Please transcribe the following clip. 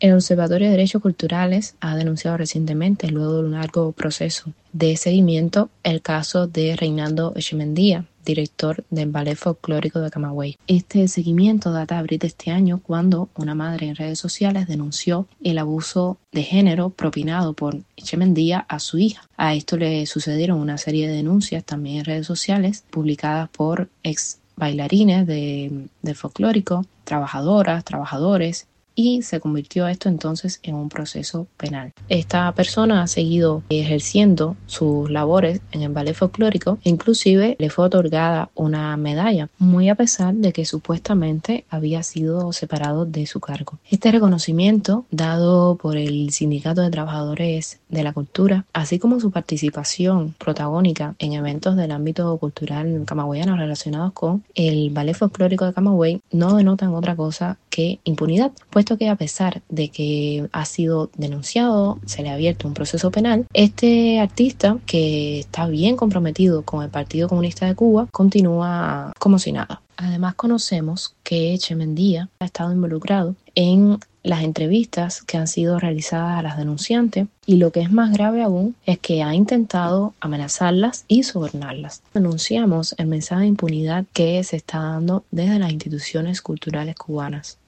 El Observatorio de Derechos Culturales ha denunciado recientemente, luego de un largo proceso de seguimiento, el caso de Reinaldo Echemendia, director del Ballet Folclórico de Camagüey. Este seguimiento data de abril de este año, cuando una madre en redes sociales denunció el abuso de género propinado por Echemendia a su hija. A esto le sucedieron una serie de denuncias también en redes sociales, publicadas por ex bailarines del folclórico, trabajadoras, trabajadores, y se convirtió esto entonces en un proceso penal. Esta persona ha seguido ejerciendo sus labores en el ballet folclórico e inclusive le fue otorgada una medalla, muy a pesar de que supuestamente había sido separado de su cargo. Este reconocimiento, dado por el Sindicato de Trabajadores de la Cultura, así como su participación protagónica en eventos del ámbito cultural camagüeyano relacionados con el ballet folclórico de Camagüey, no denotan otra cosa que impunidad, puesto que a pesar de que ha sido denunciado, se le ha abierto un proceso penal, este artista, que está bien comprometido con el Partido Comunista de Cuba, continúa como si nada. Además, conocemos que Echemendia ha estado involucrado en las entrevistas que han sido realizadas a las denunciantes, y lo que es más grave aún es que ha intentado amenazarlas y sobornarlas. Denunciamos el mensaje de impunidad que se está dando desde las instituciones culturales cubanas.